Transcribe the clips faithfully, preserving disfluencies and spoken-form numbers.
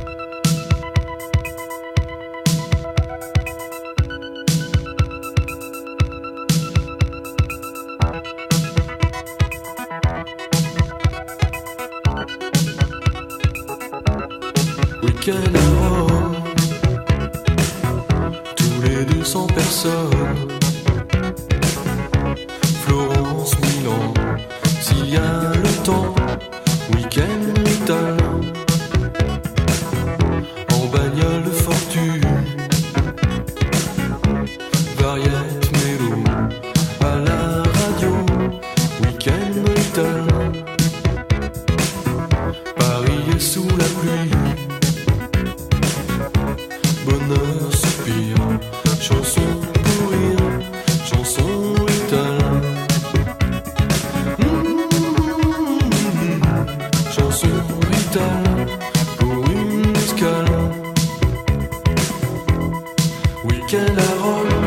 Week-end à Rome, tous les deux cents personnes. Florence, Milan, s'il y a le temps. Week-end italien, en bagnole de fortune. Variette, mélo, à la radio. Week-end italien, Paris est sous la pluie. Bonheur, soupir, chanson pour rire, chanson italien. Mmh, chanson italien pour une escale. Week-end à Rome,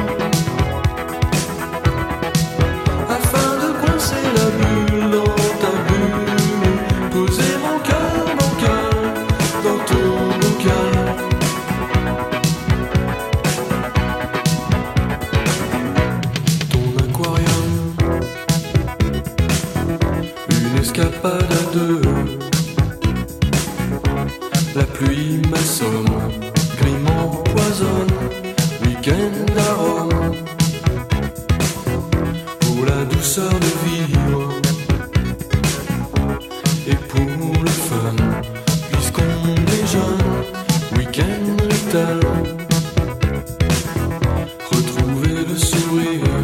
afin de coincer la bulle dans ta bulle, poser mon cœur, mon cœur dans ton bocal. Escapade à deux, la pluie m'assomme, gris m'empoisonne. Week-end à Rome, pour la douceur de vivre et pour le fun, puisqu'on est jeune. Week-end italien, retrouver le sourire.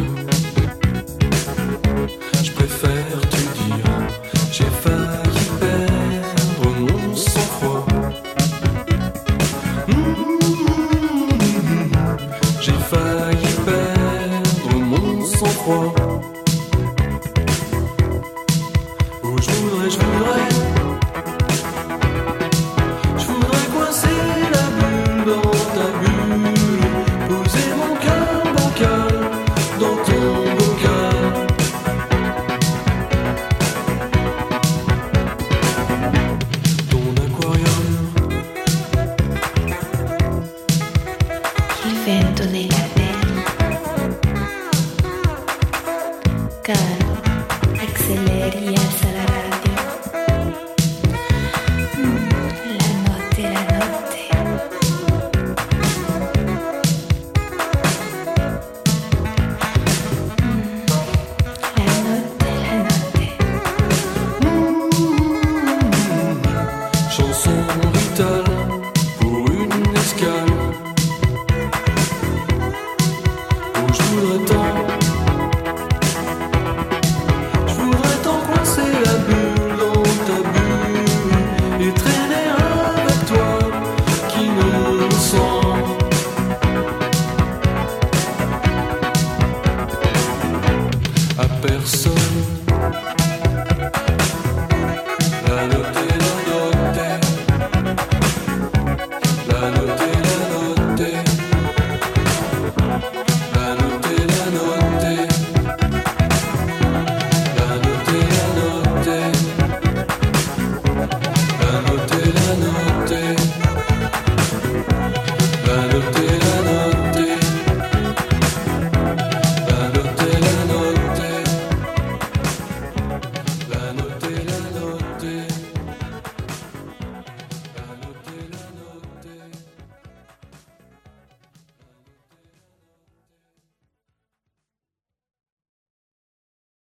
Je préfère te dire, j'ai failli perdre mon sang-froid. Mmh, j'ai failli perdre mon sang-froid. Oh, je voudrais, je voudrais